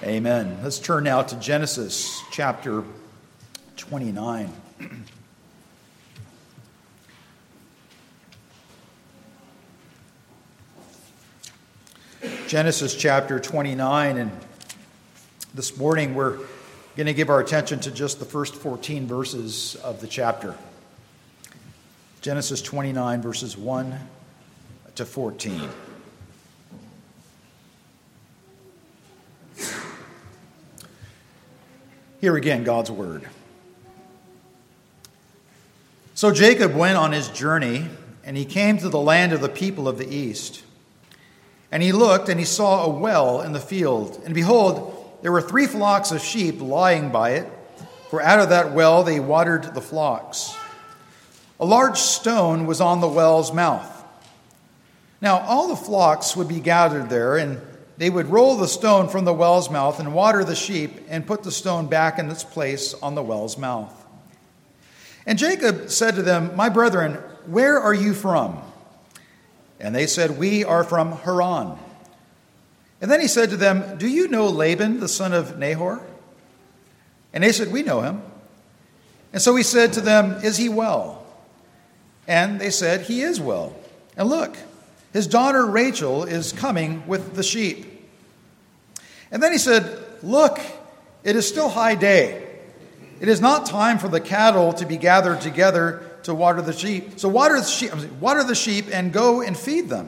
Amen. Let's turn now to Genesis chapter 29. Genesis chapter 29, and this morning we're going to give our attention to just the first 14 verses of the chapter. Genesis 29, verses 1 to 14. Here again, God's word. So Jacob went on his journey, and he came to the land of the people of the east. And he looked, and he saw a well in the field. And behold, there were 3 flocks of sheep lying by it, for out of that well they watered the flocks. A large stone was on the well's mouth. Now all the flocks would be gathered there, and they would roll the stone from the well's mouth and water the sheep and put the stone back in its place on the well's mouth. And Jacob said to them, "My brethren, where are you from?" And they said, "We are from Haran." And then he said to them, "Do you know Laban, the son of Nahor?" And they said, "We know him." And so he said to them, "Is he well?" And they said, "He is well. And look, his daughter Rachel is coming with the sheep." And then he said, "Look, it is still high day. It is not time for the cattle to be gathered together to water the sheep. So water the sheep and go and feed them."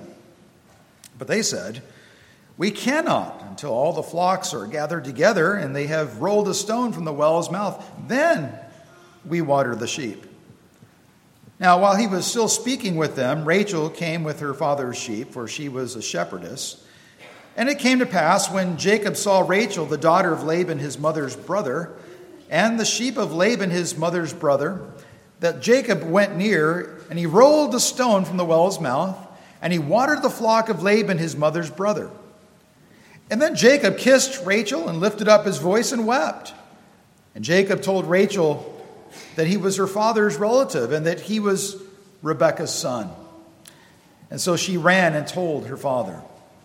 But they said, "We cannot until all the flocks are gathered together and they have rolled a stone from the well's mouth. Then we water the sheep." Now, while he was still speaking with them, Rachel came with her father's sheep, for she was a shepherdess. And it came to pass, when Jacob saw Rachel, the daughter of Laban, his mother's brother, and the sheep of Laban, his mother's brother, that Jacob went near, and he rolled the stone from the well's mouth, and he watered the flock of Laban, his mother's brother. And then Jacob kissed Rachel and lifted up his voice and wept. And Jacob told Rachel that he was her father's relative and that he was Rebekah's son. And so she ran and told her father.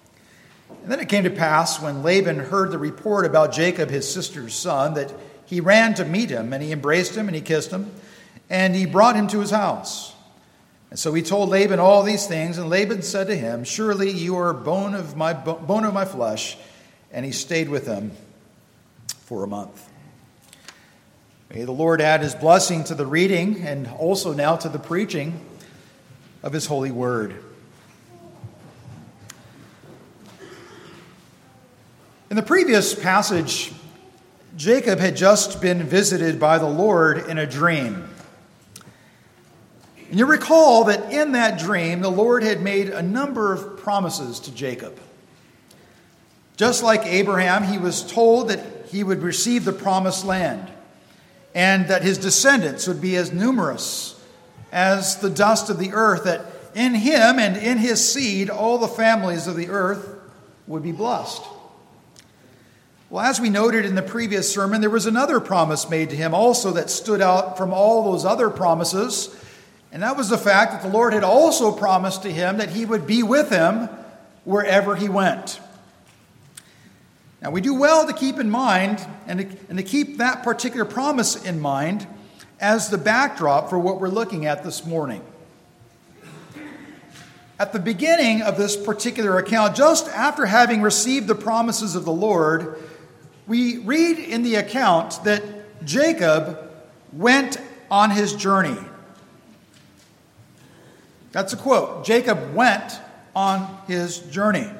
And then it came to pass, when Laban heard the report about Jacob, his sister's son, that he ran to meet him, and he embraced him and he kissed him, and he brought him to his house. And so he told Laban all these things, and Laban said to him, "Surely you are bone of my flesh." And he stayed with him for a month. May the Lord add his blessing to the reading and also now to the preaching of his holy word. In the previous passage, Jacob had just been visited by the Lord in a dream. And you recall that in that dream, the Lord had made a number of promises to Jacob. Just like Abraham, he was told that he would receive the promised land and that his descendants would be as numerous as the dust of the earth, that in him and in his seed, all the families of the earth would be blessed. Well, as we noted in the previous sermon, there was another promise made to him also that stood out from all those other promises, and that was the fact that the Lord had also promised to him that he would be with him wherever he went. Now, we do well to keep in mind and to keep that particular promise in mind as the backdrop for what we're looking at this morning. At the beginning of this particular account, just after having received the promises of the Lord, we read in the account that Jacob went on his journey. That's a quote. Jacob went on his journey.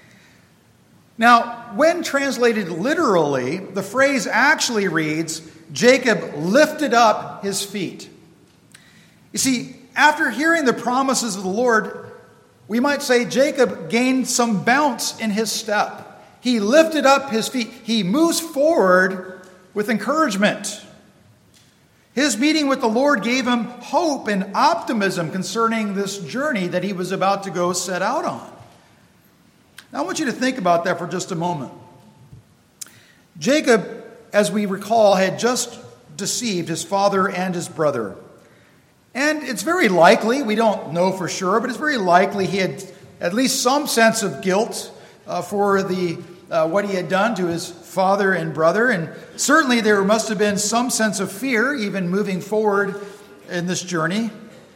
Now, when translated literally, the phrase actually reads, Jacob lifted up his feet. You see, after hearing the promises of the Lord, we might say Jacob gained some bounce in his step. He lifted up his feet. He moves forward with encouragement. His meeting with the Lord gave him hope and optimism concerning this journey that he was about to go set out on. Now, I want you to think about that for just a moment. Jacob, as we recall, had just deceived his father and his brother. And it's very likely, we don't know for sure, but it's very likely he had at least some sense of guilt for the what he had done to his father and brother, and certainly there must have been some sense of fear even moving forward in this journey.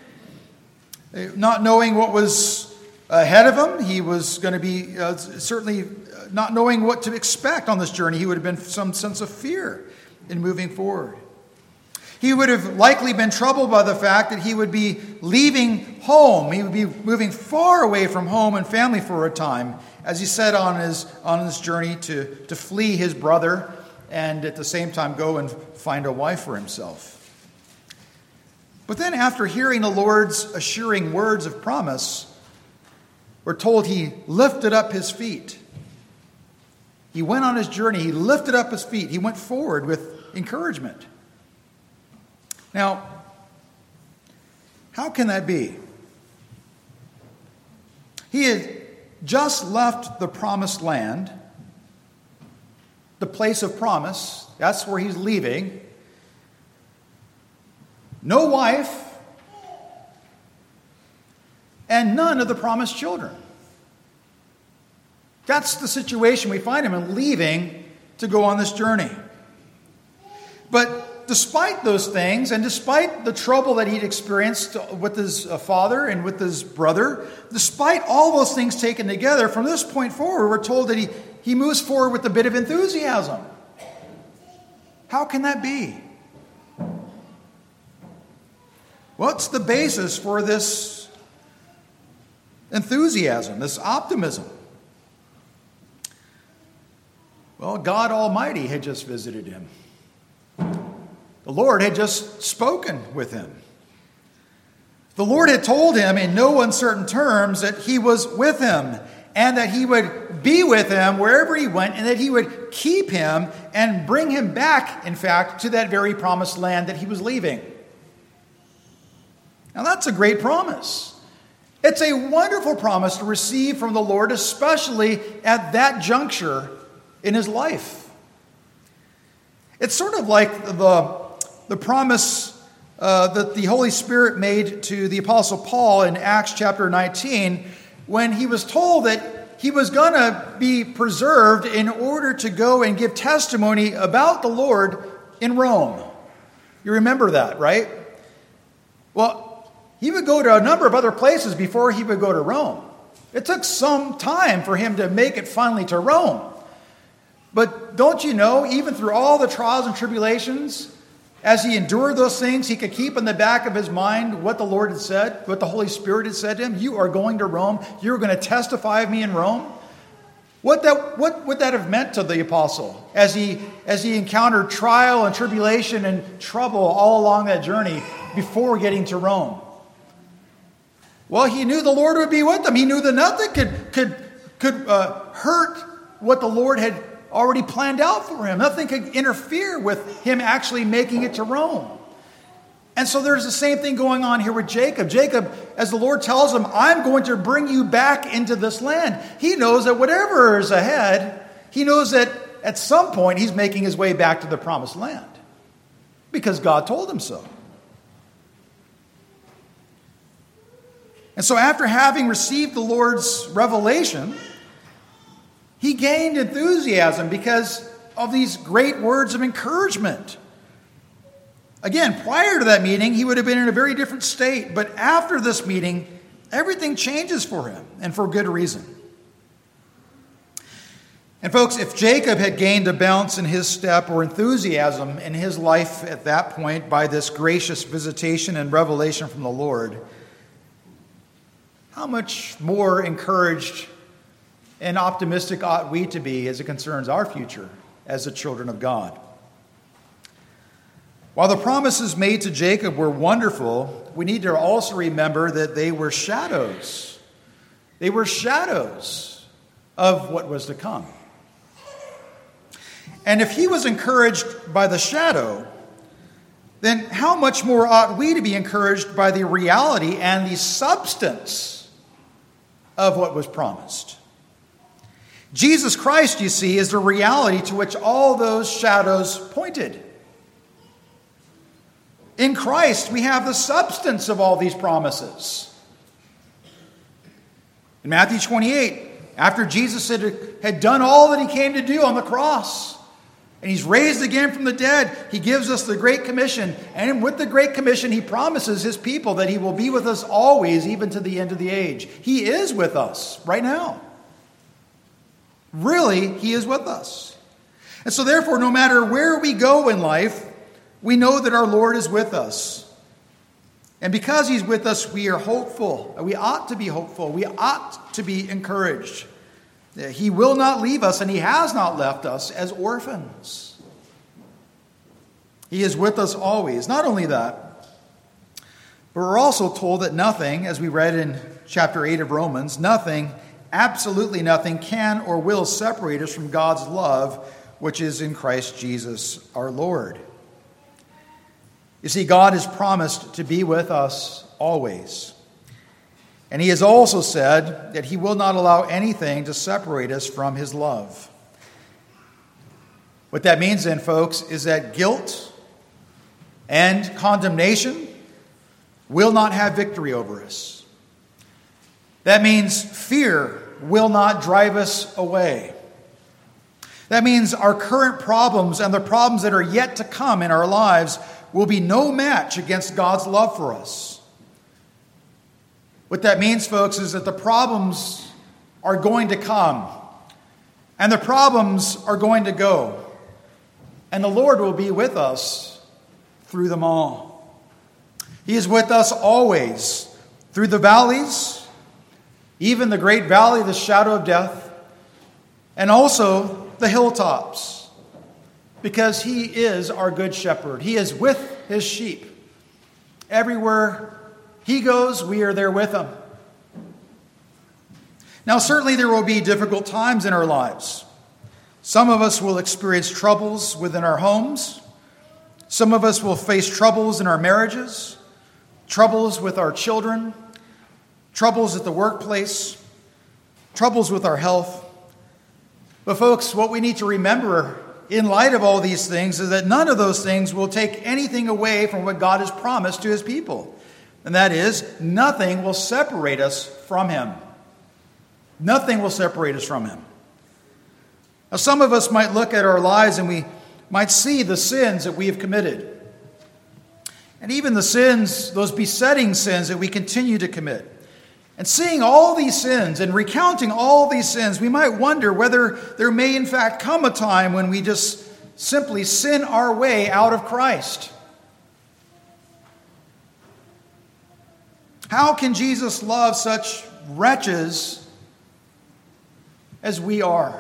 Not knowing what was ahead of him, he was going to be certainly not knowing what to expect on this journey. He would have been some sense of fear in moving forward. He would have likely been troubled by the fact that he would be leaving home. He would be moving far away from home and family for a time, as he said on this journey to flee his brother and at the same time go and find a wife for himself. But then after hearing the Lord's assuring words of promise, we're told he lifted up his feet. He went on his journey. He lifted up his feet. He went forward with encouragement. Now, how can that be? He had just left the promised land, the place of promise. That's where he's leaving. No wife, and none of the promised children. That's the situation we find him in, leaving to go on this journey. But despite those things, and despite the trouble that he'd experienced with his father and with his brother, despite all those things taken together, from this point forward, we're told that he moves forward with a bit of enthusiasm. How can that be? What's the basis for this enthusiasm, this optimism? Well, God Almighty had just visited him. The Lord had just spoken with him. The Lord had told him in no uncertain terms that he was with him and that he would be with him wherever he went and that he would keep him and bring him back, in fact, to that very promised land that he was leaving. Now that's a great promise. It's a wonderful promise to receive from the Lord, especially at that juncture in his life. It's sort of like the promise that the Holy Spirit made to the Apostle Paul in Acts chapter 19 when he was told that he was going to be preserved in order to go and give testimony about the Lord in Rome. You remember that, right? Well, he would go to a number of other places before he would go to Rome. It took some time for him to make it finally to Rome. But don't you know, even through all the trials and tribulations, as he endured those things, he could keep in the back of his mind what the Lord had said, what the Holy Spirit had said to him. You are going to Rome. You're going to testify of me in Rome. What would that have meant to the apostle as he encountered trial and tribulation and trouble all along that journey before getting to Rome? Well, he knew the Lord would be with him. He knew that nothing could hurt what the Lord had already planned out for him. Nothing could interfere with him actually making it to Rome. And so there's the same thing going on here with Jacob. Jacob, as the Lord tells him, I'm going to bring you back into this land. He knows that whatever is ahead, he knows that at some point he's making his way back to the promised land because God told him so. And so after having received the Lord's revelation, he gained enthusiasm because of these great words of encouragement. Again, prior to that meeting, he would have been in a very different state. But after this meeting, everything changes for him, and for good reason. And folks, if Jacob had gained a bounce in his step or enthusiasm in his life at that point by this gracious visitation and revelation from the Lord, how much more encouraged and optimistic ought we to be as it concerns our future as the children of God? While the promises made to Jacob were wonderful, we need to also remember that they were shadows. They were shadows of what was to come. And if he was encouraged by the shadow, then how much more ought we to be encouraged by the reality and the substance of what was promised? Jesus Christ, you see, is the reality to which all those shadows pointed. In Christ, we have the substance of all these promises. In Matthew 28, After Jesus had done all that he came to do on the cross, and he's raised again from the dead, he gives us the Great Commission. And with the Great Commission, he promises his people that he will be with us always, even to the end of the age. He is with us right now. Really, he is with us. And so therefore, no matter where we go in life, we know that our Lord is with us. And because he's with us, we are hopeful. We ought to be hopeful. We ought to be encouraged. He will not leave us, and he has not left us as orphans. He is with us always. Not only that, but we're also told that nothing, as we read in chapter 8 of Romans, nothing, absolutely nothing, can or will separate us from God's love, which is in Christ Jesus our Lord. You see, God has promised to be with us always. And he has also said that he will not allow anything to separate us from his love. What that means then, folks, is that guilt and condemnation will not have victory over us. That means fear will not drive us away. That means our current problems and the problems that are yet to come in our lives will be no match against God's love for us. What that means, folks, is that the problems are going to come, and the problems are going to go, and the Lord will be with us through them all. He is with us always, through the valleys, even the great valley of the shadow of death, and also the hilltops. Because he is our good shepherd. He is with his sheep. Everywhere he goes, we are there with him. Now, certainly there will be difficult times in our lives. Some of us will experience troubles within our homes. Some of us will face troubles in our marriages, troubles with our children, troubles at the workplace, troubles with our health. But folks, what we need to remember in light of all these things is that none of those things will take anything away from what God has promised to his people. And that is, nothing will separate us from him. Nothing will separate us from him. Now, some of us might look at our lives and we might see the sins that we have committed. And even the sins, those besetting sins that we continue to commit. And seeing all these sins and recounting all these sins, we might wonder whether there may in fact come a time when we just simply sin our way out of Christ. How can Jesus love such wretches as we are?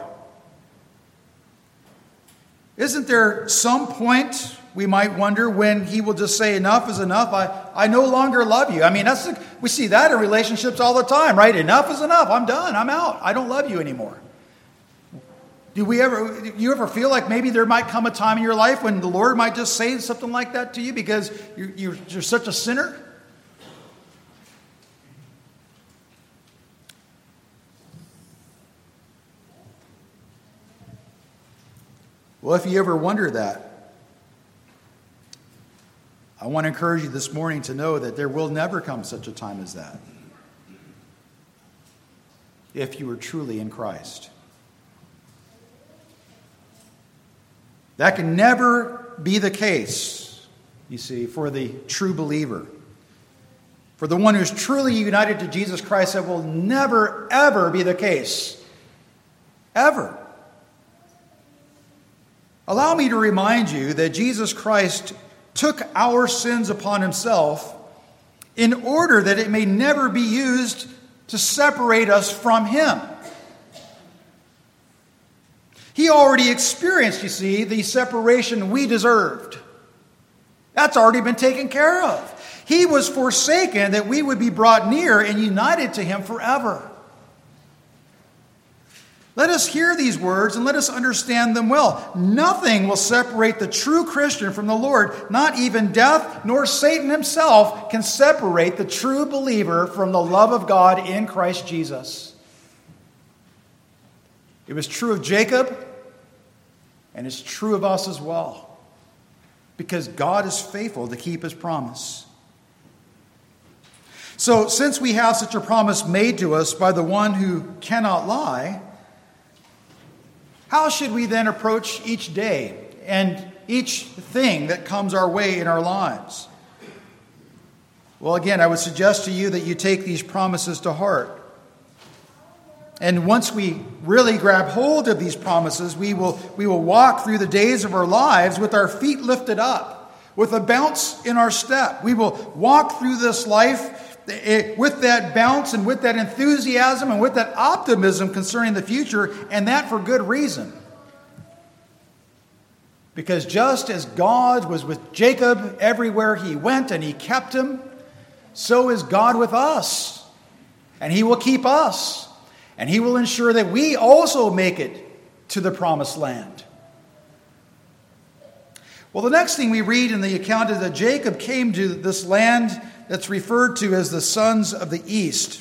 Isn't there some point we might wonder when he will just say enough is enough? I no longer love you. I mean, we see that in relationships all the time, right? Enough is enough. I'm done. I'm out. I don't love you anymore. Do you ever feel like maybe there might come a time in your life when the Lord might just say something like that to you because you're such a sinner? Well, if you ever wonder that, I want to encourage you this morning to know that there will never come such a time as that if you are truly in Christ. That can never be the case, you see, for the true believer. For the one who's truly united to Jesus Christ, that will never, ever be the case. Ever. Allow me to remind you that Jesus Christ took our sins upon himself in order that it may never be used to separate us from him. He already experienced, you see, the separation we deserved. That's already been taken care of. He was forsaken that we would be brought near and united to him forever. Let us hear these words and let us understand them well. Nothing will separate the true Christian from the Lord. Not even death nor Satan himself can separate the true believer from the love of God in Christ Jesus. It was true of Jacob, and it's true of us as well. Because God is faithful to keep his promise. So since we have such a promise made to us by the one who cannot lie, how should we then approach each day and each thing that comes our way in our lives? Well, again, I would suggest to you that you take these promises to heart. And once we really grab hold of these promises, we will walk through the days of our lives with our feet lifted up, with a bounce in our step. We will walk through this life with that bounce and with that enthusiasm and with that optimism concerning the future, and that for good reason. Because just as God was with Jacob everywhere he went and he kept him, so is God with us. And he will keep us. And he will ensure that we also make it to the promised land. Well, the next thing we read in the account is that Jacob came to this land that's referred to as the sons of the east.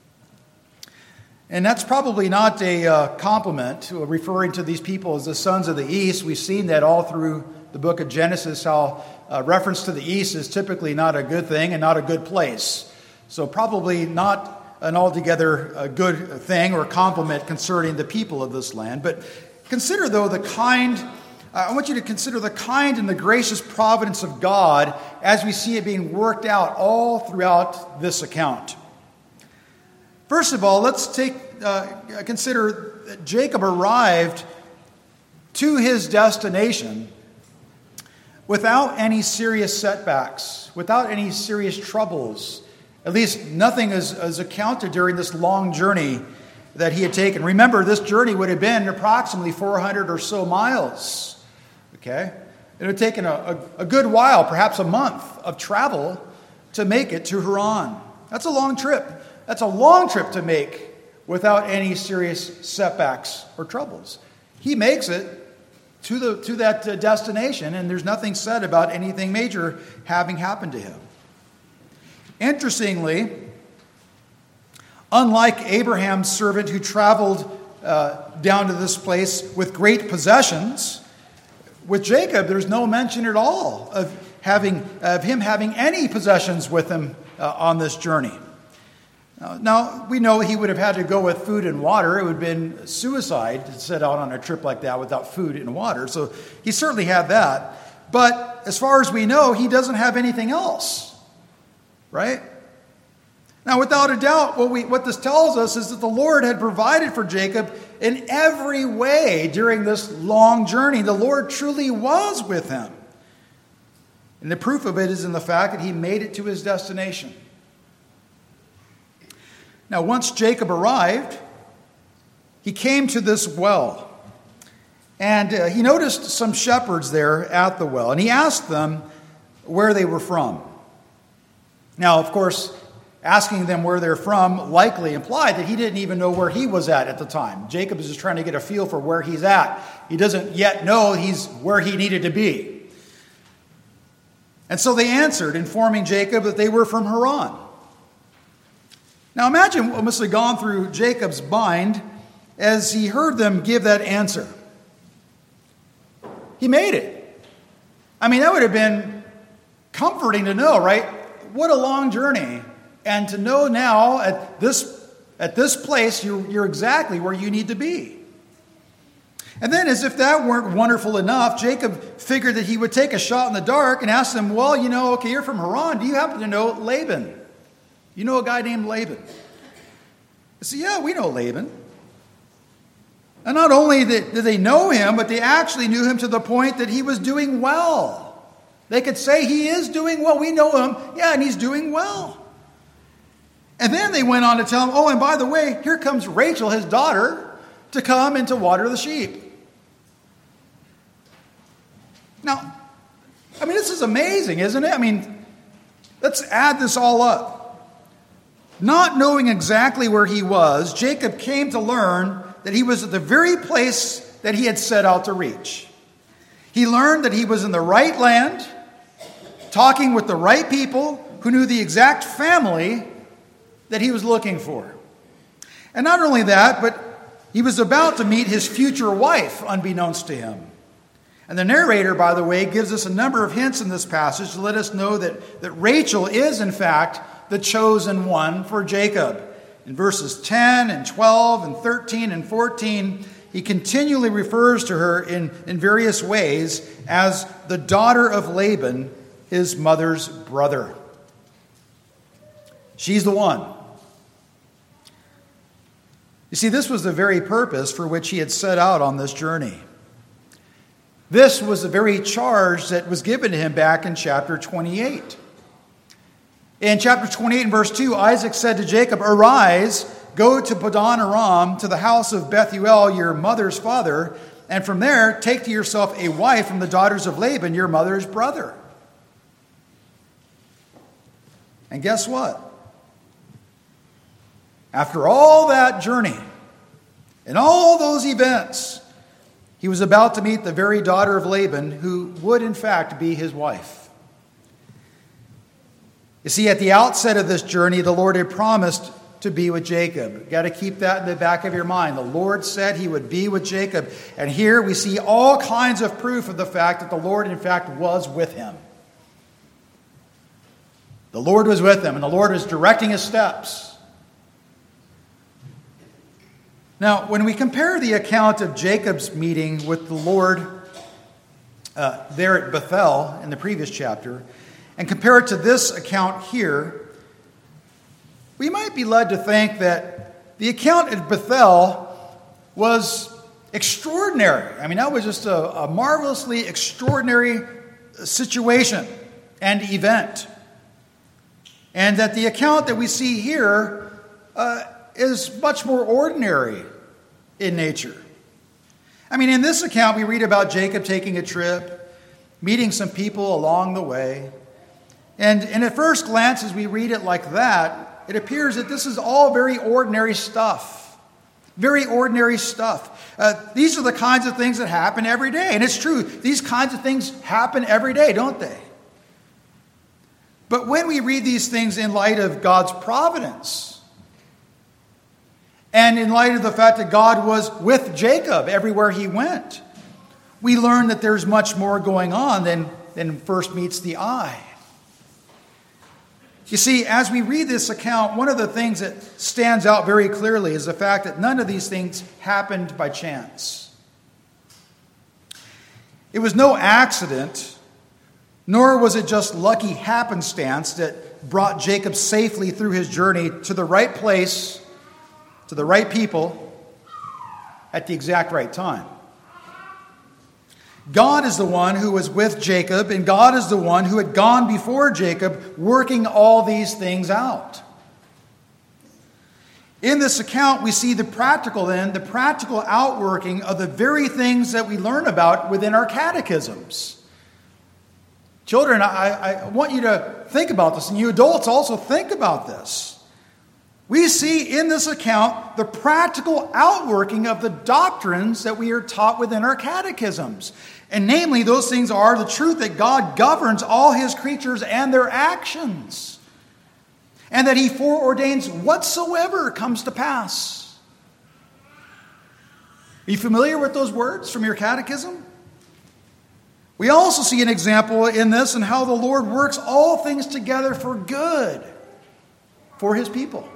And that's probably not a compliment, referring to these people as the sons of the east. We've seen that all through the book of Genesis, how reference to the east is typically not a good thing and not a good place. So probably not an altogether good thing or compliment concerning the people of this land. But consider, though, I want you to consider the kind and the gracious providence of God as we see it being worked out all throughout this account. First of all, let's consider that Jacob arrived to his destination without any serious setbacks, without any serious troubles. At least nothing is accounted during this long journey that he had taken. Remember, this journey would have been approximately 400 or so miles. Okay? It would have taken a good while, perhaps a month of travel to make it to Haran. That's a long trip. That's a long trip to make without any serious setbacks or troubles. He makes it to that destination, and there's nothing said about anything major having happened to him. Interestingly, unlike Abraham's servant who traveled down to this place with great possessions, with Jacob, there's no mention at all of him having any possessions with him on this journey. Now, we know he would have had to go with food and water. It would have been suicide to set out on a trip like that without food and water. So he certainly had that. But as far as we know, he doesn't have anything else. Right? Now, without a doubt, what this tells us is that the Lord had provided for Jacob in every way during this long journey. The Lord truly was with him. And the proof of it is in the fact that he made it to his destination. Now, once Jacob arrived, he came to this well. And he noticed some shepherds there at the well. And he asked them where they were from. Now, of course, asking them where they're from likely implied that he didn't even know where he was at the time. Jacob is just trying to get a feel for where he's at. He doesn't yet know he's where he needed to be. And so they answered, informing Jacob that they were from Haran. Now imagine what must have gone through Jacob's mind as he heard them give that answer. He made it. I mean, that would have been comforting to know, right? What a long journey. And to know now at this place, you're exactly where you need to be. And then, as if that weren't wonderful enough, Jacob figured that he would take a shot in the dark and ask them, well, okay, you're from Haran. Do you happen to know Laban? You know a guy named Laban? I said, yeah, we know Laban. And not only did they know him, but they actually knew him to the point that he was doing well. They could say he is doing well. We know him. Yeah, and he's doing well. And then they went on to tell him, oh, and by the way, here comes Rachel, his daughter, to come and to water the sheep. Now, this is amazing, isn't it? Let's add this all up. Not knowing exactly where he was, Jacob came to learn that he was at the very place that he had set out to reach. He learned that he was in the right land, talking with the right people who knew the exact family that he was looking for. And not only that, but he was about to meet his future wife, unbeknownst to him. And the narrator, by the way, gives us a number of hints in this passage to let us know that Rachel is, in fact, the chosen one for Jacob. In verses 10 and 12 and 13 and 14, he continually refers to her in various ways as the daughter of Laban, his mother's brother. She's the one. You see, this was the very purpose for which he had set out on this journey. This was the very charge that was given to him back in chapter 28. In chapter 28 and verse 2, Isaac said to Jacob, "Arise, go to Padan Aram, to the house of Bethuel, your mother's father, and from there take to yourself a wife from the daughters of Laban, your mother's brother." And guess what? After all that journey and all those events, he was about to meet the very daughter of Laban who would in fact be his wife. You see, at the outset of this journey, the Lord had promised to be with Jacob. You've got to keep that in the back of your mind. The Lord said he would be with Jacob. And here we see all kinds of proof of the fact that the Lord in fact was with him. The Lord was with him, and the Lord was directing his steps. Now, when we compare the account of Jacob's meeting with the Lord there at Bethel in the previous chapter, and compare it to this account here, we might be led to think that the account at Bethel was extraordinary. I mean, that was just a marvelously extraordinary situation and event. And that the account that we see here is much more ordinary in nature. I mean, in this account, we read about Jacob taking a trip, meeting some people along the way. And at first glance, as we read it like that, it appears that this is all very ordinary stuff. Very ordinary stuff. These are the kinds of things that happen every day. And it's true, these kinds of things happen every day, don't they? But when we read these things in light of God's providence, and in light of the fact that God was with Jacob everywhere he went, we learn that there's much more going on than first meets the eye. You see, as we read this account, one of the things that stands out very clearly is the fact that none of these things happened by chance. It was no accident, nor was it just lucky happenstance that brought Jacob safely through his journey to the right place, to the right people, at the exact right time. God is the one who was with Jacob, and God is the one who had gone before Jacob, working all these things out. In this account, we see the practical outworking of the very things that we learn about within our catechisms. Children, I want you to think about this, and you adults also think about this. We see in this account the practical outworking of the doctrines that we are taught within our catechisms. And namely, those things are the truth that God governs all his creatures and their actions, and that he foreordains whatsoever comes to pass. Are you familiar with those words from your catechism? We also see an example in this in how the Lord works all things together for good for his people.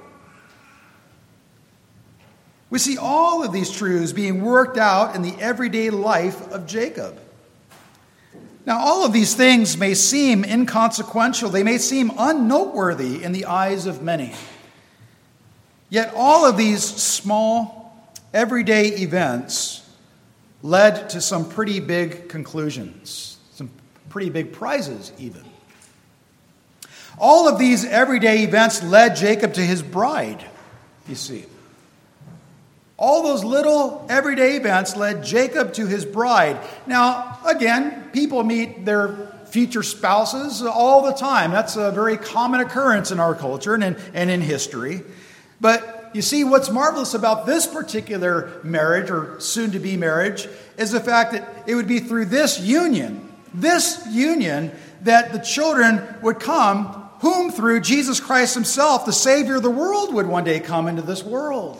We see all of these truths being worked out in the everyday life of Jacob. Now, all of these things may seem inconsequential. They may seem unnoteworthy in the eyes of many. Yet all of these small, everyday events led to some pretty big conclusions, some pretty big prizes even. All of these everyday events led Jacob to his bride, you see. All those little everyday events led Jacob to his bride. Now, again, people meet their future spouses all the time. That's a very common occurrence in our culture and in history. But you see, what's marvelous about this particular marriage, or soon-to-be marriage, is the fact that it would be through this union, that the children would come, whom through Jesus Christ himself, the Savior of the world, would one day come into this world.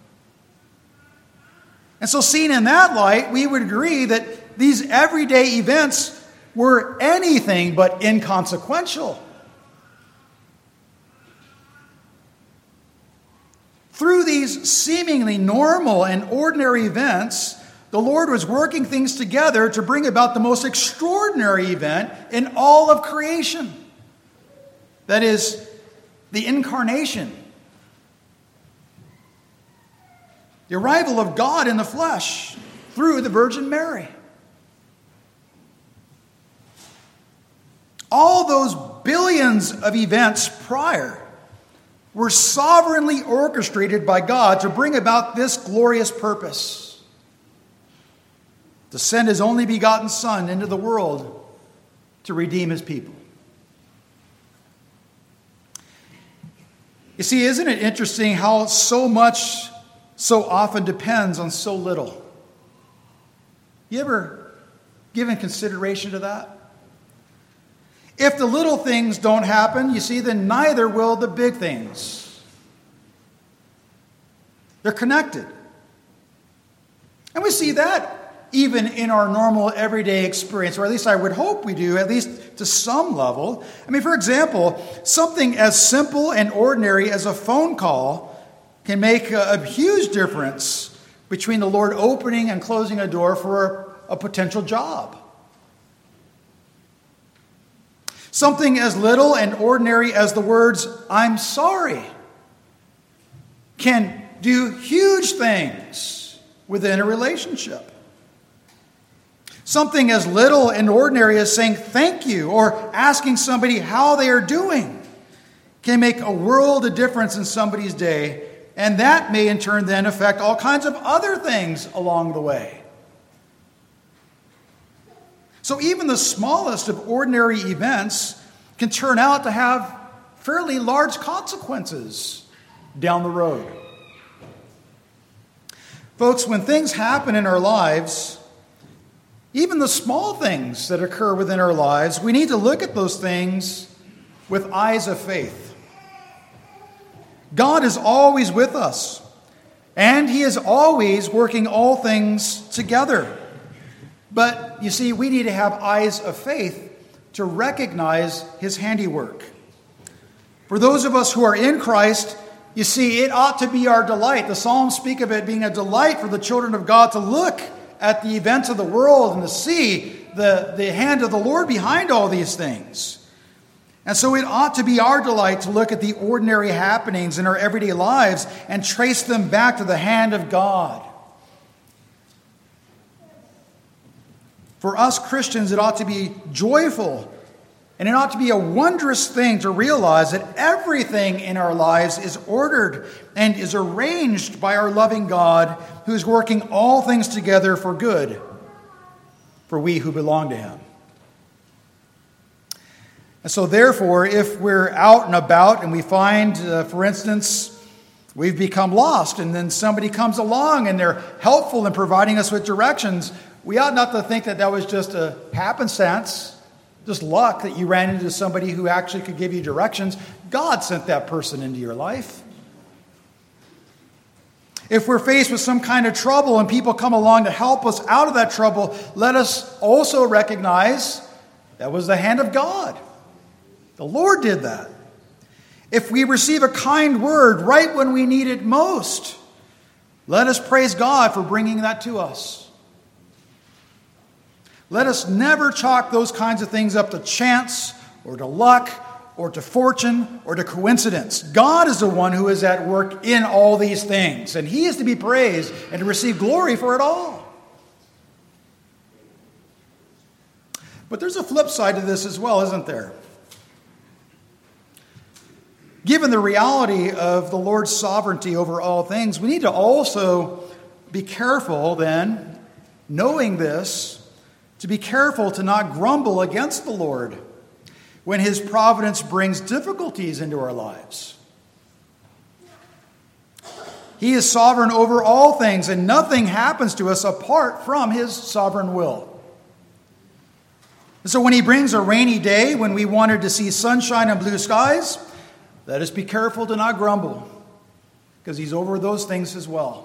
And so seen in that light, we would agree that these everyday events were anything but inconsequential. through these seemingly normal and ordinary events, the Lord was working things together to bring about the most extraordinary event in all of creation. That is, the incarnation. The arrival of God in the flesh through the Virgin Mary. All those billions of events prior were sovereignly orchestrated by God to bring about this glorious purpose: to send his only begotten Son into the world to redeem his people. You see, isn't it interesting how so much so often depends on so little? You ever given consideration to that? If the little things don't happen, you see, then neither will the big things. They're connected. And we see that even in our normal everyday experience, or at least I would hope we do, at least to some level. I mean, for example, something as simple and ordinary as a phone call can make a huge difference between the Lord opening and closing a door for a potential job. Something as little and ordinary as the words, "I'm sorry," can do huge things within a relationship. Something as little and ordinary as saying thank you or asking somebody how they are doing can make a world of difference in somebody's day, and that may in turn then affect all kinds of other things along the way. So even the smallest of ordinary events can turn out to have fairly large consequences down the road. Folks, when things happen in our lives, even the small things that occur within our lives, we need to look at those things with eyes of faith. God is always with us, and he is always working all things together. But, you see, we need to have eyes of faith to recognize his handiwork. For those of us who are in Christ, you see, it ought to be our delight. The Psalms speak of it being a delight for the children of God to look at the events of the world and to see the hand of the Lord behind all these things. And so it ought to be our delight to look at the ordinary happenings in our everyday lives and trace them back to the hand of God. For us Christians, it ought to be joyful, and it ought to be a wondrous thing to realize that everything in our lives is ordered and is arranged by our loving God, who is working all things together for good for we who belong to him. And so therefore, if we're out and about and we find, for instance, we've become lost, and then somebody comes along and they're helpful in providing us with directions, we ought not to think that that was just a happenstance, just luck that you ran into somebody who actually could give you directions. God sent that person into your life. If we're faced with some kind of trouble and people come along to help us out of that trouble, let us also recognize that was the hand of God. The Lord did that. If we receive a kind word right when we need it most, let us praise God for bringing that to us. Let us never chalk those kinds of things up to chance or to luck or to fortune or to coincidence. God is the one who is at work in all these things, and he is to be praised and to receive glory for it all. But there's a flip side to this as well, isn't there? Given the reality of the Lord's sovereignty over all things, we need to also be careful then, knowing this, to be careful to not grumble against the Lord when his providence brings difficulties into our lives. He is sovereign over all things, and nothing happens to us apart from his sovereign will. So when he brings a rainy day, when we wanted to see sunshine and blue skies, let us be careful to not grumble, because he's over those things as well.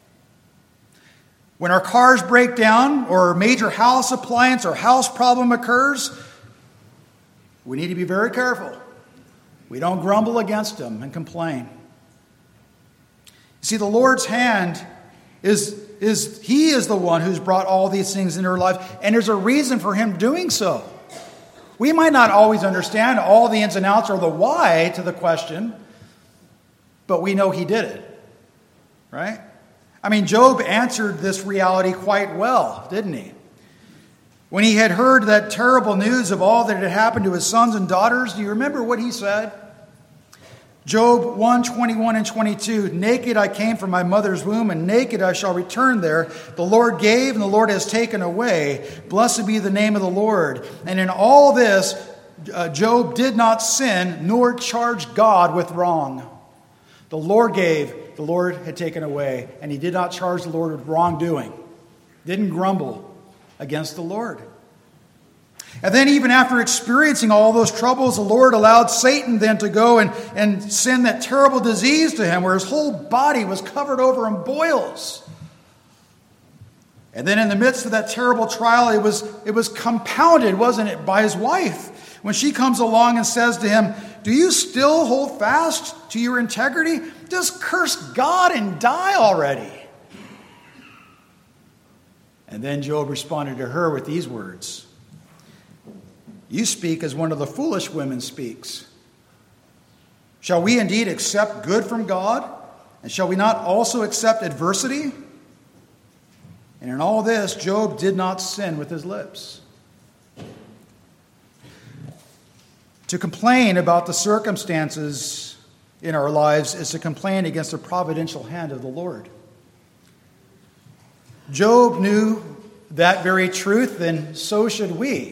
When our cars break down or a major house appliance or house problem occurs, we need to be very careful. We don't grumble against him and complain. See, the Lord's hand He is the one who's brought all these things into our life, and there's a reason for Him doing so. We might not always understand all the ins and outs or the why to the question, but we know He did it, right? I mean, Job answered this reality quite well, didn't he? When he had heard that terrible news of all that had happened to his sons and daughters, do you remember what he said? Job 1:21 and 22, naked I came from my mother's womb, and naked I shall return there. The Lord gave, and the Lord has taken away. Blessed be the name of the Lord. And in all this, Job did not sin, nor charge God with wrong. The Lord gave, the Lord had taken away, and he did not charge the Lord with wrongdoing. Didn't grumble against the Lord. And then even after experiencing all those troubles, the Lord allowed Satan then to go and send that terrible disease to him where his whole body was covered over in boils. And then in the midst of that terrible trial, it was compounded, wasn't it, by his wife. When she comes along and says to him, do you still hold fast to your integrity? Just curse God and die already. And then Job responded to her with these words. You speak as one of the foolish women speaks. Shall we indeed accept good from God? And shall we not also accept adversity? And in all this, Job did not sin with his lips. To complain about the circumstances in our lives is to complain against the providential hand of the Lord. Job knew that very truth, and so should we.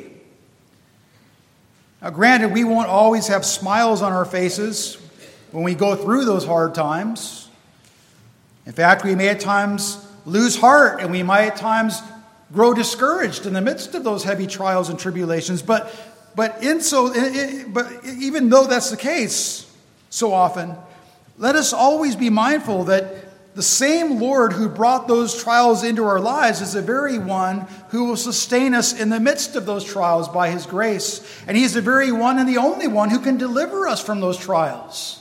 Now, granted, we won't always have smiles on our faces when we go through those hard times. In fact, we may at times lose heart, and we might at times grow discouraged in the midst of those heavy trials and tribulations. But even though that's the case so often, let us always be mindful that the same Lord who brought those trials into our lives is the very one who will sustain us in the midst of those trials by His grace. And He's the very one and the only one who can deliver us from those trials.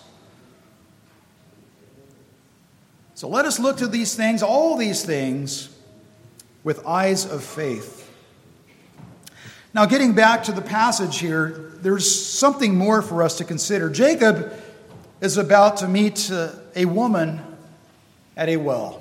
So let us look to these things, all these things, with eyes of faith. Now, getting back to the passage here, there's something more for us to consider. Jacob is about to meet a woman at a well.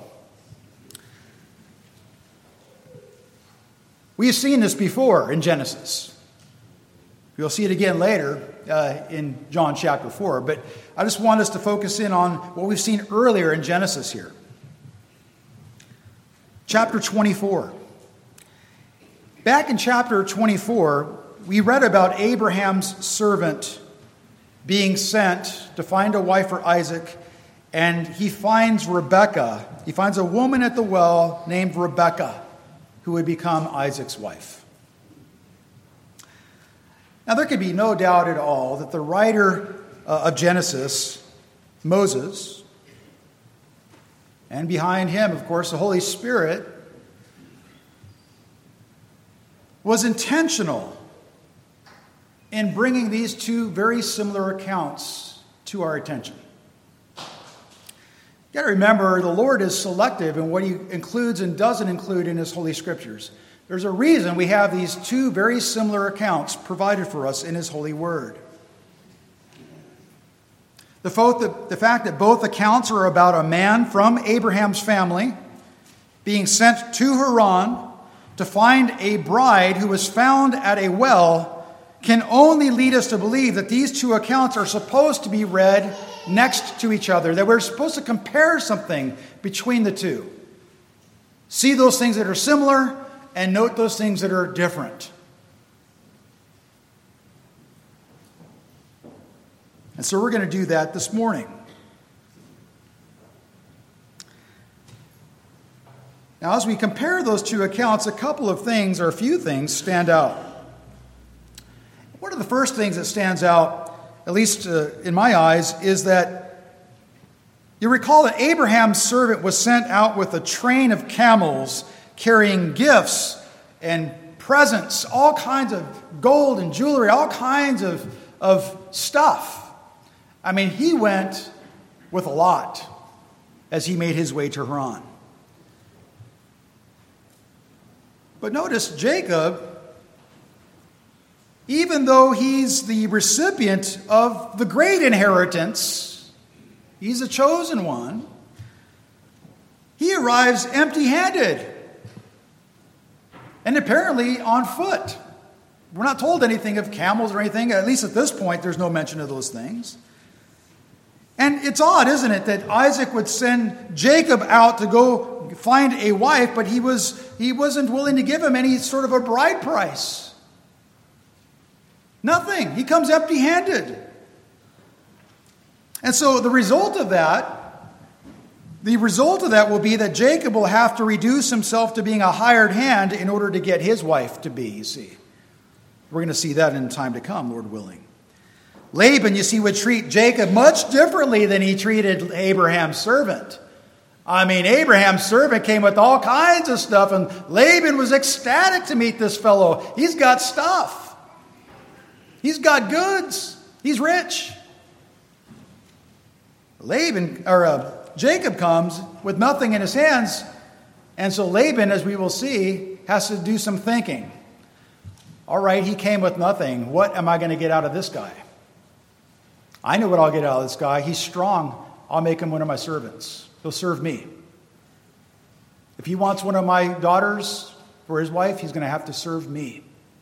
We have seen this before in Genesis. We'll see it again later in John chapter 4. But I just want us to focus in on what we've seen earlier in Genesis here. Chapter 24. Back in chapter 24, we read about Abraham's servant being sent to find a wife for Isaac. And he finds Rebekah. He finds a woman at the well named Rebekah, who would become Isaac's wife. Now, there can be no doubt at all that the writer of Genesis, Moses, and behind him, of course, the Holy Spirit, was intentional in bringing these two very similar accounts to our attention. You got to remember, the Lord is selective in what He includes and doesn't include in His Holy Scriptures. There's a reason we have these two very similar accounts provided for us in His Holy Word. The fact that both accounts are about a man from Abraham's family being sent to Haran to find a bride who was found at a well can only lead us to believe that these two accounts are supposed to be read next to each other, that we're supposed to compare something between the two. See those things that are similar and note those things that are different. And so we're going to do that this morning. Now, as we compare those two accounts, a couple of things, or a few things, stand out. One of the first things that stands out, at least in my eyes, is that you recall that Abraham's servant was sent out with a train of camels carrying gifts and presents, all kinds of gold and jewelry, all kinds of stuff. I mean, he went with a lot. as he made his way to Haran. But notice Jacob, even though he's the recipient of the great inheritance, he's a chosen one, he arrives empty-handed and apparently on foot. We're not told anything of camels or anything. At least at this point, there's no mention of those things. And it's odd, isn't it, that Isaac would send Jacob out to go find a wife, but he wasn't willing to give him any sort of a bride price. Nothing. He comes empty-handed. And so the result of that will be that Jacob will have to reduce himself to being a hired hand in order to get his wife to be, you see. We're going to see that in time to come, Lord willing. Laban, you see, would treat Jacob much differently than he treated Abraham's servant. I mean, Abraham's servant came with all kinds of stuff, and Laban was ecstatic to meet this fellow. He's got stuff. He's got goods. He's rich. Jacob comes with nothing in his hands, and so Laban, as we will see, has to do some thinking. All right, he came with nothing. What am I going to get out of this guy? I know what I'll get out of this guy. He's strong. I'll make him one of my servants. He'll serve me. If he wants one of my daughters for his wife, he's going to have to serve me.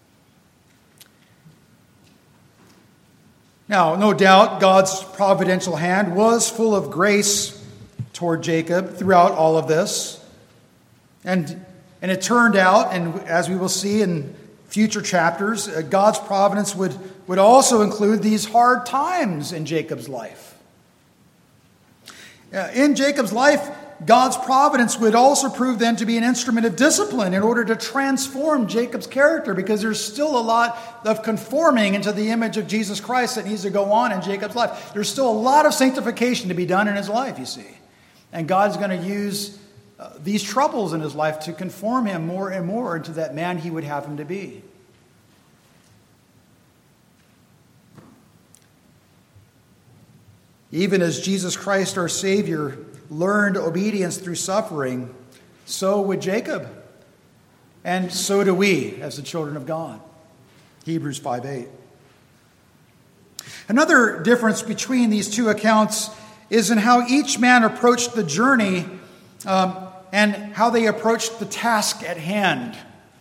Now, no doubt, God's providential hand was full of grace toward Jacob throughout all of this. And it turned out, and as we will see in future chapters, God's providence would also include these hard times in Jacob's life. In Jacob's life, God's providence would also prove then to be an instrument of discipline in order to transform Jacob's character, because there's still a lot of conforming into the image of Jesus Christ that needs to go on in Jacob's life. There's still a lot of sanctification to be done in his life, you see. And God's going to use these troubles in his life to conform him more and more into that man he would have him to be. Even as Jesus Christ, our Savior, learned obedience through suffering, so would Jacob. And so do we as the children of God. Hebrews 5:8. Another difference between these two accounts is in how each man approached the journey and how they approached the task at hand.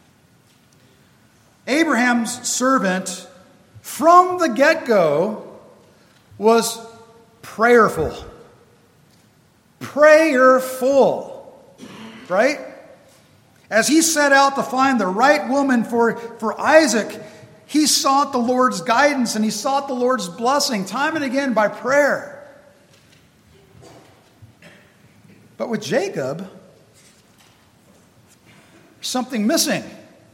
Abraham's servant, from the get-go, was prayerful. Right? As he set out to find the right woman for Isaac, he sought the Lord's guidance and he sought the Lord's blessing time and again by prayer. But with Jacob, something missing.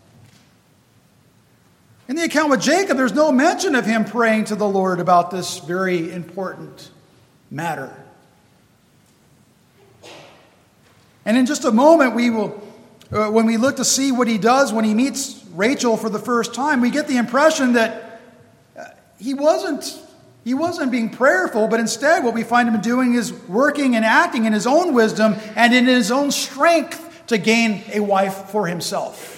In the account with Jacob, there's no mention of him praying to the Lord about this very important matter. And in just a moment, we will, when we look to see what he does when he meets Rachel for the first time, we get the impression that he wasn't being prayerful, but instead what we find him doing is working and acting in his own wisdom and in his own strength to gain a wife for himself.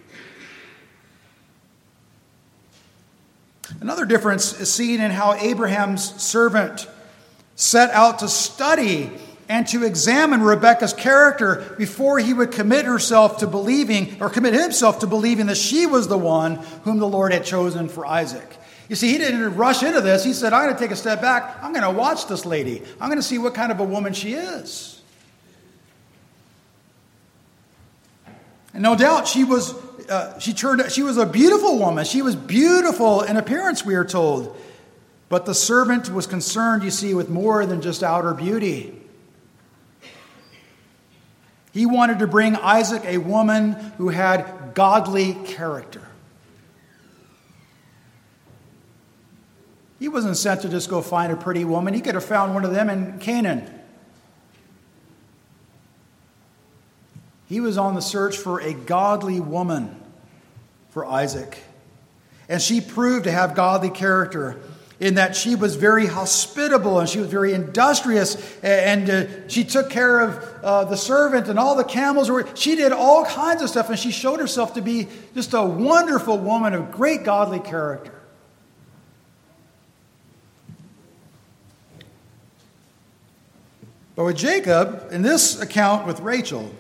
Another difference is seen in how Abraham's servant set out to study and to examine Rebekah's character before he would commit himself to believing that she was the one whom the Lord had chosen for Isaac. You see, he didn't rush into this. He said, I'm going to take a step back. I'm going to watch this lady. I'm going to see what kind of a woman she is. And no doubt she was a beautiful woman. She was beautiful in appearance, we are told. But the servant was concerned, you see, with more than just outer beauty. He wanted to bring Isaac a woman who had godly character. He wasn't sent to just go find a pretty woman. He could have found one of them in Canaan. He was on the search for a godly woman for Isaac. And she proved to have godly character. in that she was very hospitable and she was very industrious, and she took care of the servant and all the camels. She did all kinds of stuff, and she showed herself to be just a wonderful woman of great godly character. But with Jacob, in this account with Rachel,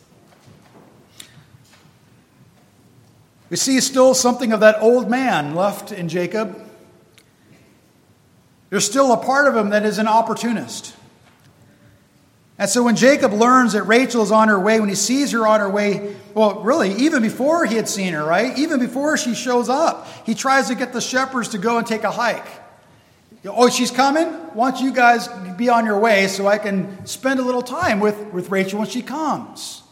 we see still something of that old man left in Jacob. There's still a part of him that is an opportunist. And so when Jacob learns that Rachel is on her way, when he sees her on her way, well, really, even before he had seen her, right? Even before she shows up, he tries to get the shepherds to go and take a hike. Oh, she's coming? Why don't you guys be on your way so I can spend a little time with Rachel when she comes?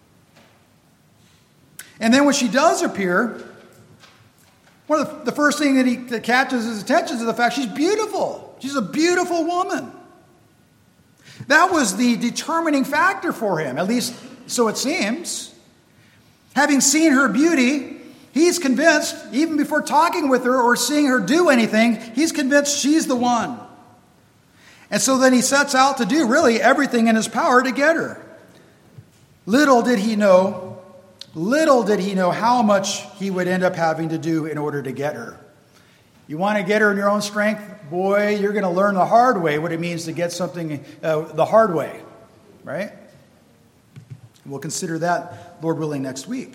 And then when she does appear, one of the first thing that catches his attention is the fact she's beautiful. She's a beautiful woman. That was the determining factor for him, at least so it seems. Having seen her beauty, he's convinced, even before talking with her or seeing her do anything, he's convinced she's the one. And so then he sets out to do really everything in his power to get her. Little did he know how much he would end up having to do in order to get her. You want to get her in your own strength? Boy, you're going to learn the hard way what it means to get something the hard way, right? We'll consider that, Lord willing, next week.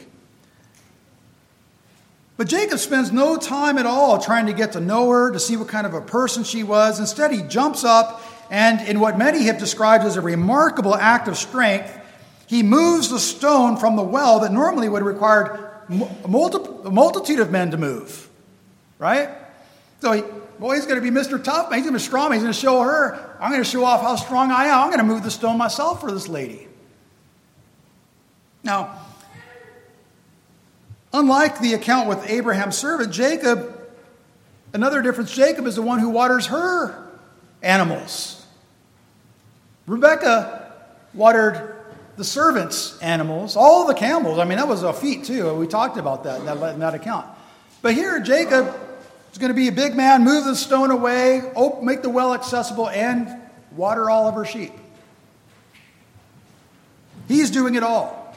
But Jacob spends no time at all trying to get to know her, to see what kind of a person she was. Instead, he jumps up and, in what many have described as a remarkable act of strength, he moves the stone from the well that normally would have required a multitude of men to move. Right? So he's going to be Mr. Tough Man. He's going to be strong. He's going to show her, I'm going to show off how strong I am. I'm going to move the stone myself for this lady. Now, unlike the account with Abraham's servant, Jacob, another difference, Jacob is the one who waters her animals. Rebekah watered the servants' animals, all the camels. I mean, that was a feat too. We talked about that in that account. But here, Jacob is going to be a big man, move the stone away, make the well accessible, and water all of her sheep. He's doing it all.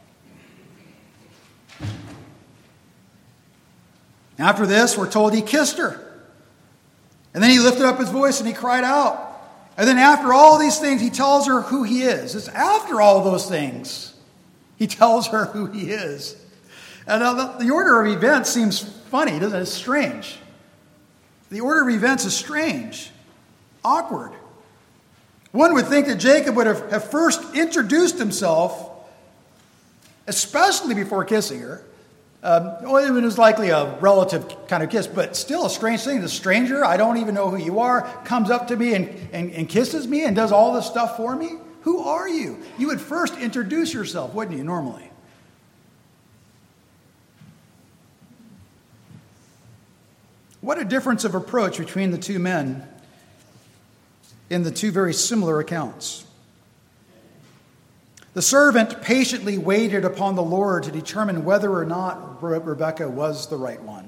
After this, we're told he kissed her. And then he lifted up his voice and he cried out. And then after all these things, he tells her who he is. It's after all those things, he tells her who he is. And the order of events seems funny, doesn't it? It's strange. The order of events is strange, awkward. One would think that Jacob would have first introduced himself, especially before kissing her. It was likely a relative kind of kiss, but still a strange thing. The stranger, I don't even know who you are, comes up to me and kisses me and does all this stuff for me. Who are you? You would first introduce yourself, wouldn't you, normally? What a difference of approach between the two men in the two very similar accounts. The servant patiently waited upon the Lord to determine whether or not Rebekah was the right one.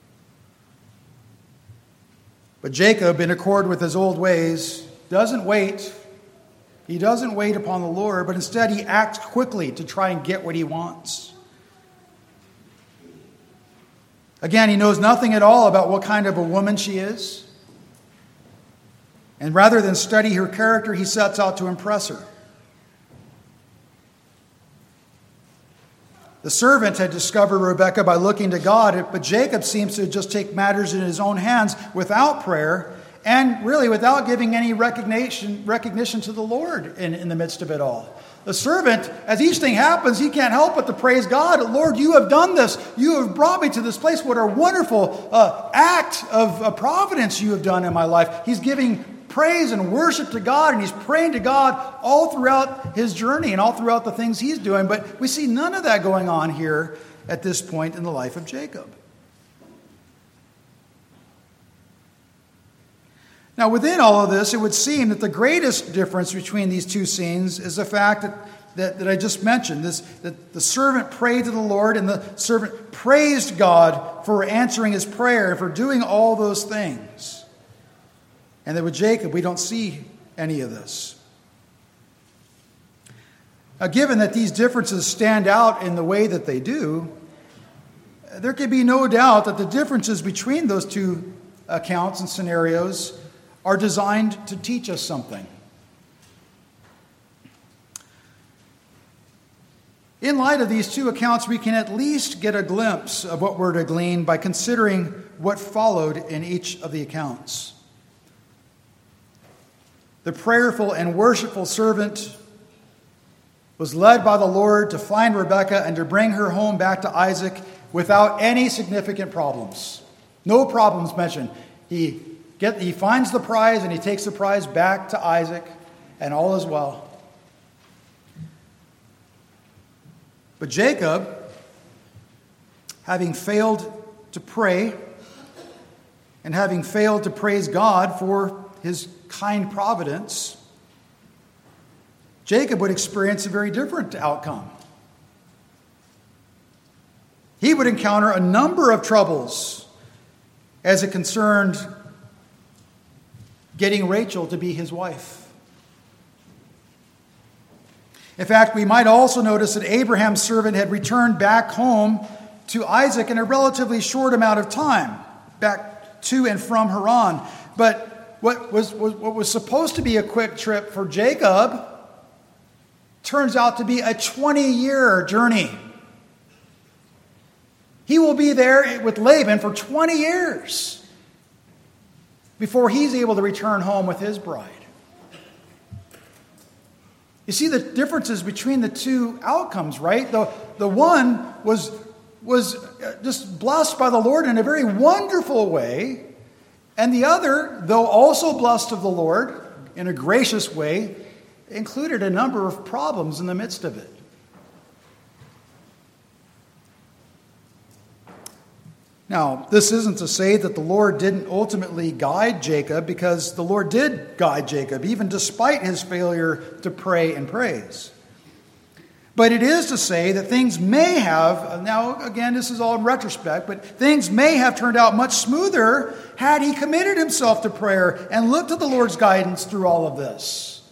But Jacob, in accord with his old ways, doesn't wait. He doesn't wait upon the Lord, but instead he acts quickly to try and get what he wants. Again, he knows nothing at all about what kind of a woman she is. And rather than study her character, he sets out to impress her. The servant had discovered Rebekah by looking to God, but Jacob seems to just take matters in his own hands without prayer and really without giving any recognition to the Lord in the midst of it all. The servant, as each thing happens, he can't help but to praise God. Lord, you have done this. You have brought me to this place. What a wonderful act of providence you have done in my life. He's giving praise and worship to God, and he's praying to God all throughout his journey and all throughout the things he's doing. But we see none of that going on here at this point in the life of Jacob. Now, within all of this, it would seem that the greatest difference between these two scenes is the fact that I just mentioned, that the servant prayed to the Lord and the servant praised God for answering his prayer, for doing all those things. And that with Jacob, we don't see any of this. Now, given that these differences stand out in the way that they do, there can be no doubt that the differences between those two accounts and scenarios are designed to teach us something. In light of these two accounts, we can at least get a glimpse of what we're to glean by considering what followed in each of the accounts. The prayerful and worshipful servant was led by the Lord to find Rebekah and to bring her home back to Isaac without any significant problems. No problems mentioned. He finds the prize and he takes the prize back to Isaac, and all is well. But Jacob, having failed to pray and having failed to praise God for his kind providence, Jacob would experience a very different outcome. He would encounter a number of troubles as it concerned getting Rachel to be his wife. In fact, we might also notice that Abraham's servant had returned back home to Isaac in a relatively short amount of time, back to and from Haran. But what was supposed to be a quick trip for Jacob turns out to be a 20-year journey. He will be there with Laban for 20 years before he's able to return home with his bride. You see the differences between the two outcomes, right? The one was just blessed by the Lord in a very wonderful way, and the other, though also blessed of the Lord in a gracious way, included a number of problems in the midst of it. Now, this isn't to say that the Lord didn't ultimately guide Jacob, because the Lord did guide Jacob, even despite his failure to pray and praise. But it is to say that things may have, now again, this is all in retrospect, but things may have turned out much smoother had he committed himself to prayer and looked to the Lord's guidance through all of this.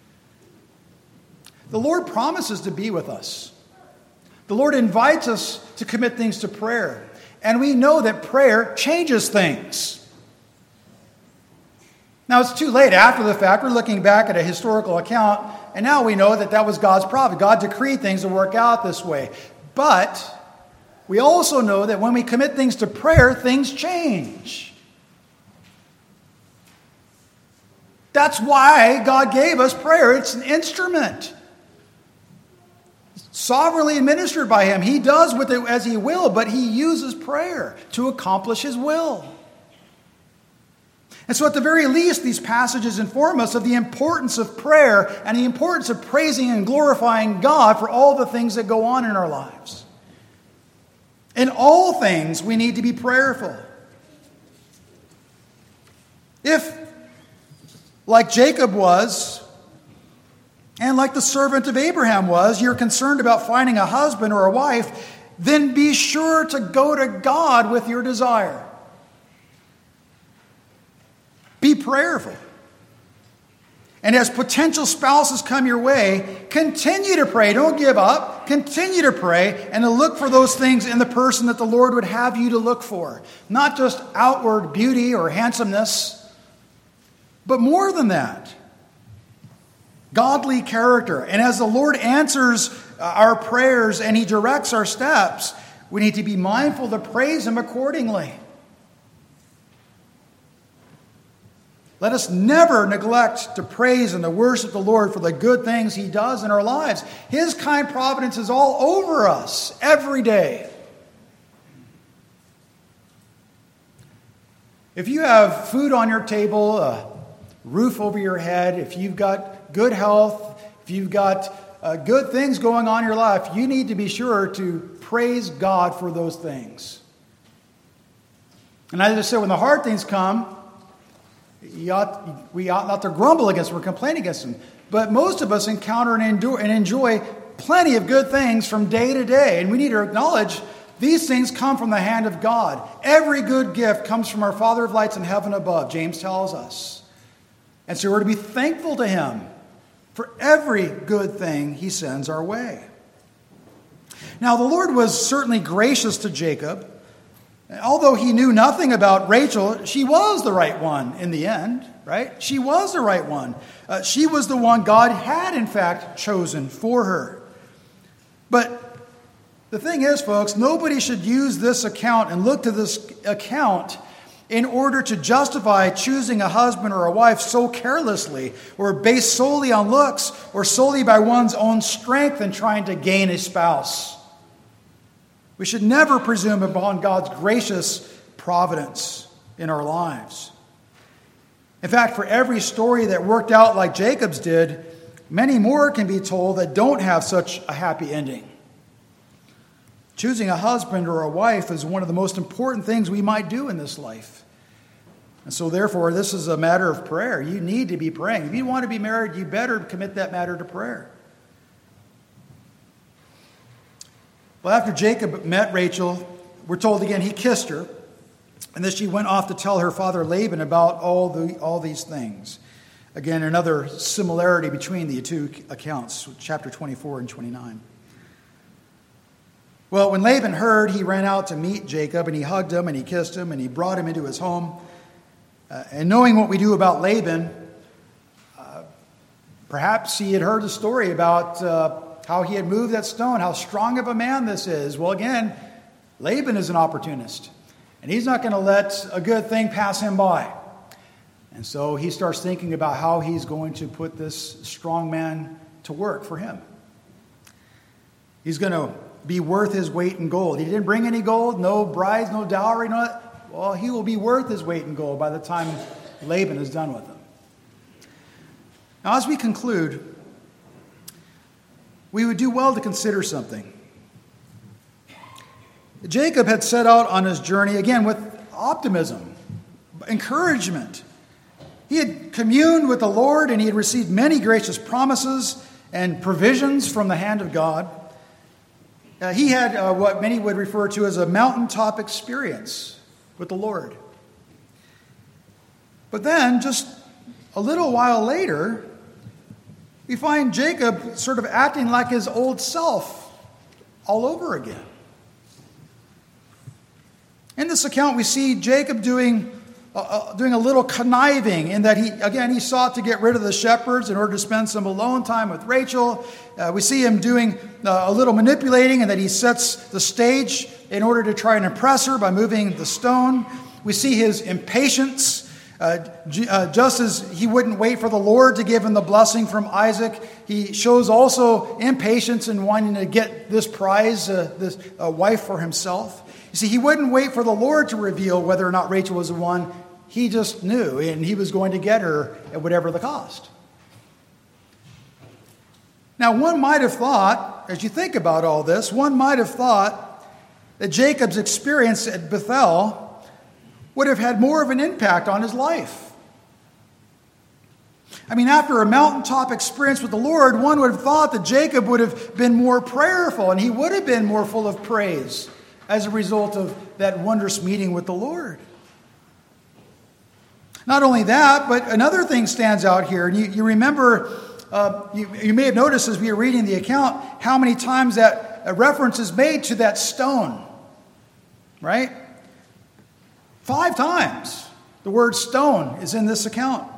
The Lord promises to be with us. The Lord invites us to commit things to prayer. And we know that prayer changes things. Now, it's too late after the fact. We're looking back at a historical account, and now we know that was God's providence. God decreed things to work out this way. But we also know that when we commit things to prayer, things change. That's why God gave us prayer. It's an instrument. Sovereignly administered by him. He does with it as he will, but he uses prayer to accomplish his will. And so at the very least, these passages inform us of the importance of prayer and the importance of praising and glorifying God for all the things that go on in our lives. In all things, we need to be prayerful. If, like Jacob was, and like the servant of Abraham was, you're concerned about finding a husband or a wife, then be sure to go to God with your desire. Be prayerful. And as potential spouses come your way, continue to pray. Don't give up. Continue to pray and to look for those things in the person that the Lord would have you to look for. Not just outward beauty or handsomeness, but more than that. Godly character. And as the Lord answers our prayers and he directs our steps, we need to be mindful to praise him accordingly. Let us never neglect to praise and to worship the Lord for the good things he does in our lives. His kind providence is all over us every day. If you have food on your table, a roof over your head, if you've got good health, if you've got good things going on in your life, you need to be sure to praise God for those things. And as I said, when the hard things come, we ought not to grumble against them or complain against them. But most of us encounter and enjoy plenty of good things from day to day. And we need to acknowledge these things come from the hand of God. Every good gift comes from our Father of lights in heaven above, James tells us. And so we're to be thankful to him for every good thing he sends our way. Now, the Lord was certainly gracious to Jacob. Although he knew nothing about Rachel, she was the right one in the end, right? She was the right one. She was the one God had, in fact, chosen for her. But the thing is, folks, nobody should use this account and look to this account in order to justify choosing a husband or a wife so carelessly or based solely on looks or solely by one's own strength in trying to gain a spouse. We should never presume upon God's gracious providence in our lives. In fact, for every story that worked out like Jacob's did, many more can be told that don't have such a happy ending. Choosing a husband or a wife is one of the most important things we might do in this life. And so therefore, this is a matter of prayer. You need to be praying. If you want to be married, you better commit that matter to prayer. Well, after Jacob met Rachel, we're told again he kissed her, and then she went off to tell her father Laban about all these things. Again, another similarity between the two accounts, chapter 24 and 29. Well, when Laban heard, he ran out to meet Jacob, and he hugged him, and he kissed him, and he brought him into his home. And knowing what we do about Laban, perhaps he had heard the story about how he had moved that stone, how strong of a man this is. Well, again, Laban is an opportunist, and he's not going to let a good thing pass him by. And so he starts thinking about how he's going to put this strong man to work for him. He's going to be worth his weight in gold. He didn't bring any gold, no brides, no dowry, no. Well, he will be worth his weight in gold by the time Laban is done with him. Now, as we conclude, we would do well to consider something. Jacob had set out on his journey, again, with optimism, encouragement. He had communed with the Lord, and he had received many gracious promises and provisions from the hand of God. He had what many would refer to as a mountaintop experience with the Lord. But then, just a little while later, we find Jacob sort of acting like his old self all over again. In this account, we see Jacob doing a little conniving in that he sought to get rid of the shepherds in order to spend some alone time with Rachel. We see him doing a little manipulating in that he sets the stage in order to try and impress her by moving the stone. We see his impatience. Just as he wouldn't wait for the Lord to give him the blessing from Isaac, he shows also impatience in wanting to get this prize, this wife for himself. You see, he wouldn't wait for the Lord to reveal whether or not Rachel was the one. He just knew, and he was going to get her at whatever the cost. Now, one might have thought, as you think about all this, one might have thought that Jacob's experience at Bethel would have had more of an impact on his life. I mean, after a mountaintop experience with the Lord, one would have thought that Jacob would have been more prayerful, and he would have been more full of praise as a result of that wondrous meeting with the Lord. Not only that, but another thing stands out here. And you remember, you may have noticed as we were reading the account, how many times that a reference is made to that stone, right? 5 times the word stone is in this account.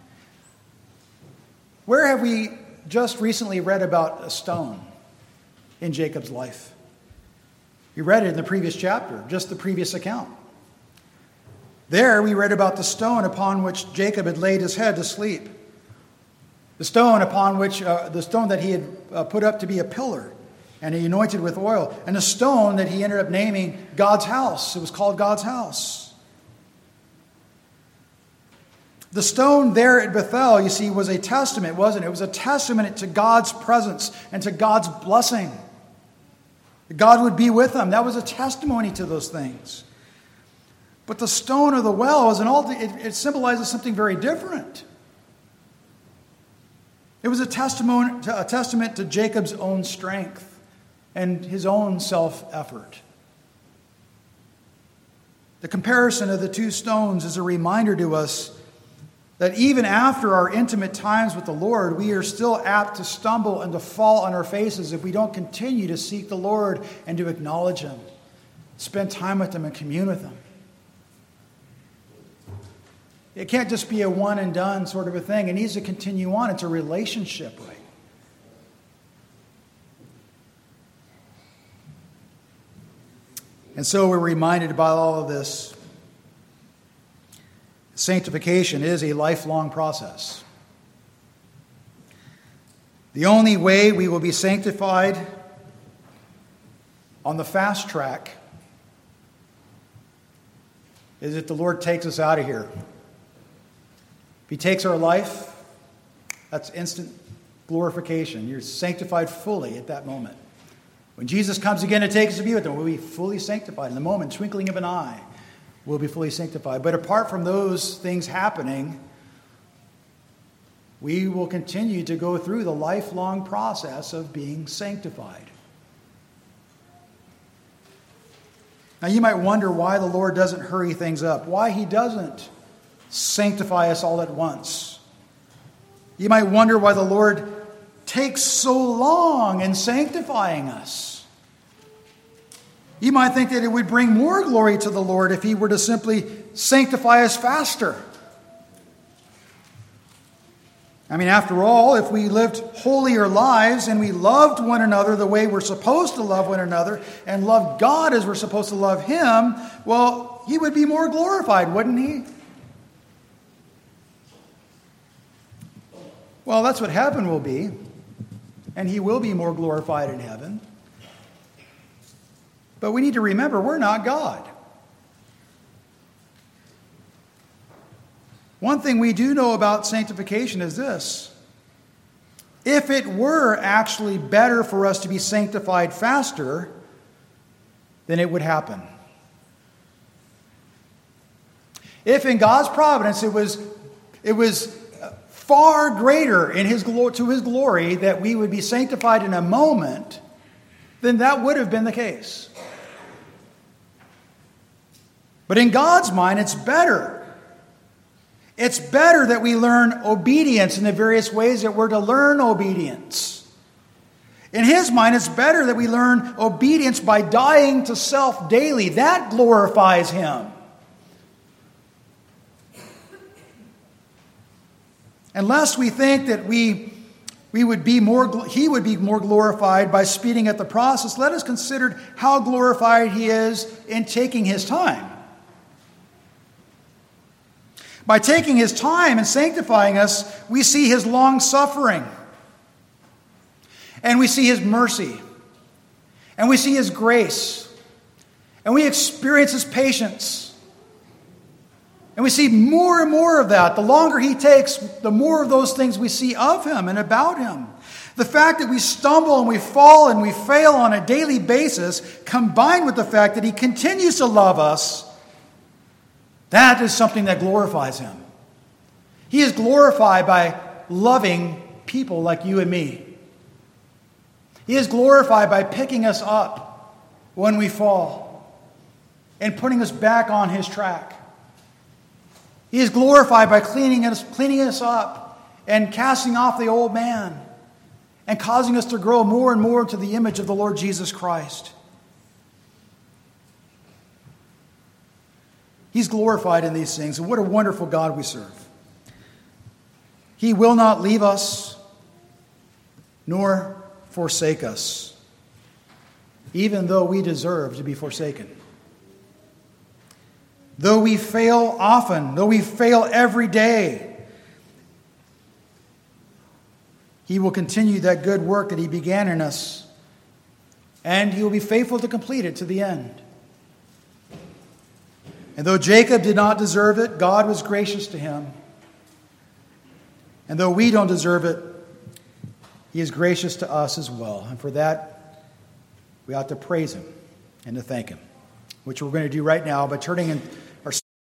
Where have we just recently read about a stone in Jacob's life? We read it in the previous chapter, just the previous account. There we read about the stone upon which Jacob had laid his head to sleep. The stone upon which, the stone that he had put up to be a pillar and he anointed with oil. And the stone that he ended up naming God's house. It was called God's house. The stone there at Bethel, you see, was a testament, wasn't it? It was a testament to God's presence and to God's blessing. God would be with them. That was a testimony to those things. But the stone of the well it symbolizes something very different. It was a testament to Jacob's own strength and his own self-effort. The comparison of the two stones is a reminder to us that even after our intimate times with the Lord, we are still apt to stumble and to fall on our faces if we don't continue to seek the Lord and to acknowledge Him, spend time with Him and commune with Him. It can't just be a one and done sort of a thing. It needs to continue on. It's a relationship, right? And so we're reminded about all of this. Sanctification is a lifelong process. The only way we will be sanctified on the fast track is if the Lord takes us out of here. If He takes our life, that's instant glorification. You're sanctified fully at that moment. When Jesus comes again to take us to be with Him, we'll be fully sanctified. In the moment, twinkling of an eye, we'll be fully sanctified. But apart from those things happening, we will continue to go through the lifelong process of being sanctified. Now you might wonder why the Lord doesn't hurry things up, why He doesn't sanctify us all at once. You might wonder why the Lord takes so long in sanctifying us. You might think that it would bring more glory to the Lord if He were to simply sanctify us faster. I mean, after all, if we lived holier lives and we loved one another the way we're supposed to love one another and loved God as we're supposed to love Him, well, He would be more glorified, wouldn't He? Well, that's what heaven will be, and He will be more glorified in heaven. But we need to remember, we're not God. One thing we do know about sanctification is this. If it were actually better for us to be sanctified faster, then it would happen. If in God's providence it was far greater in to His glory that we would be sanctified in a moment, then that would have been the case. But in God's mind, it's better. It's better that we learn obedience in the various ways that we're to learn obedience. In His mind, it's better that we learn obedience by dying to self daily. That glorifies Him. Unless we think that He would be more glorified by speeding up the process, let us consider how glorified He is in taking His time. By taking His time and sanctifying us, we see His long suffering. And we see His mercy. And we see His grace. And we experience His patience. And we see more and more of that. The longer He takes, the more of those things we see of Him and about Him. The fact that we stumble and we fall and we fail on a daily basis, combined with the fact that He continues to love us, that is something that glorifies Him. He is glorified by loving people like you and me. He is glorified by picking us up when we fall and putting us back on His track. He is glorified by cleaning us up and casting off the old man and causing us to grow more and more to the image of the Lord Jesus Christ. He's glorified in these things, and what a wonderful God we serve. He will not leave us nor forsake us, even though we deserve to be forsaken. Though we fail often, though we fail every day, He will continue that good work that He began in us, and He will be faithful to complete it to the end. And though Jacob did not deserve it, God was gracious to him. And though we don't deserve it, He is gracious to us as well. And for that, we ought to praise Him and to thank Him, which we're going to do right now by turning in